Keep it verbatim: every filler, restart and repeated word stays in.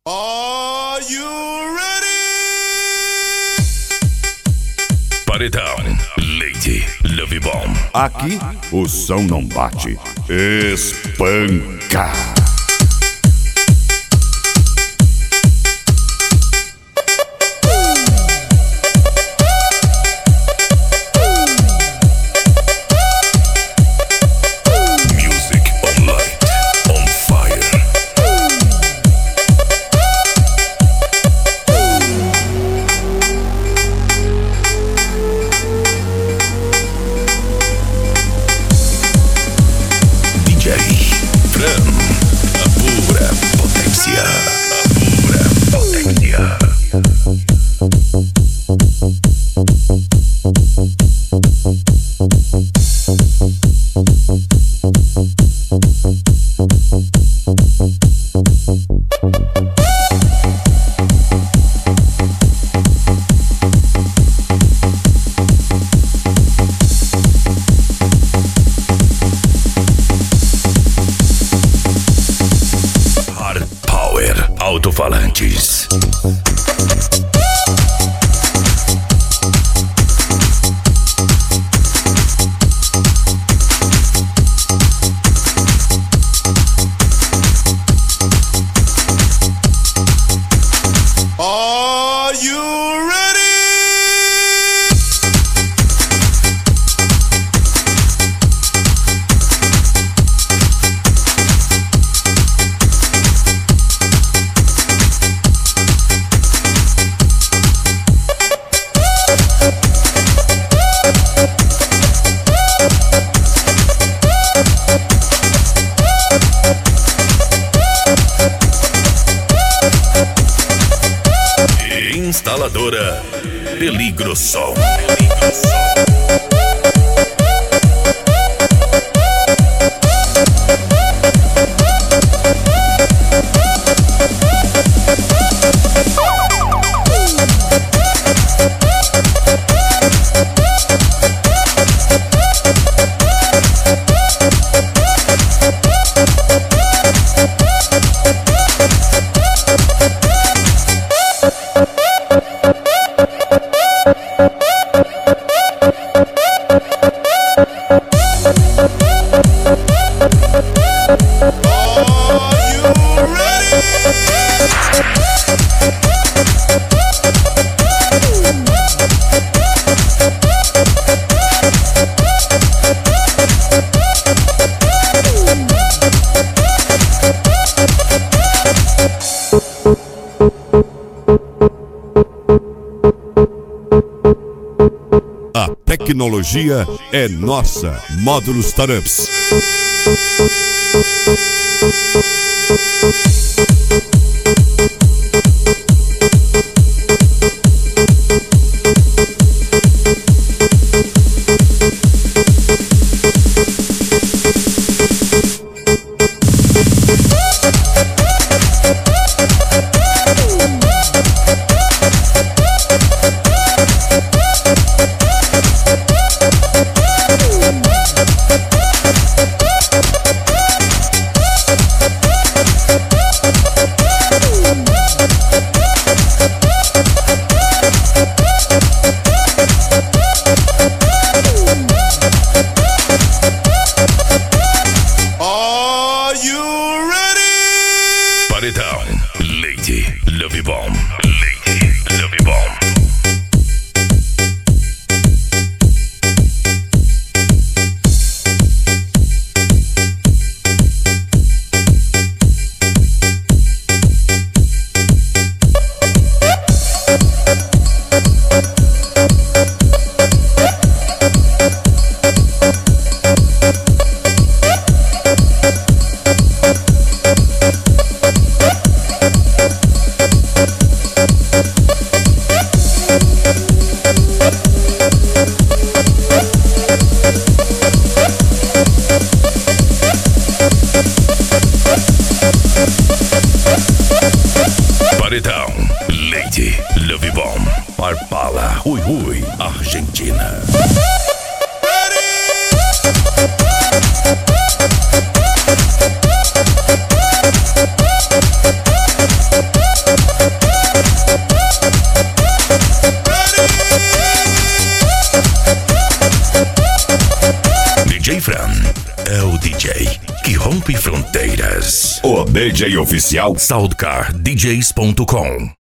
Are you ready? Paredão, Lady Love Bomb. Aqui o som não bate, espanca. Alto-falantes. Are you ready? Instaladora Peligro Som. A tecnologia é nossa. Módulos Startups. Paredão, Lady Love Bomb. Lady Love Bomb. Paredão, Lady Love Bomb. Arpala, Rui Rui, Argentina. Ready? Fran é o D J que rompe fronteiras. O D J oficial soundcar d js ponto com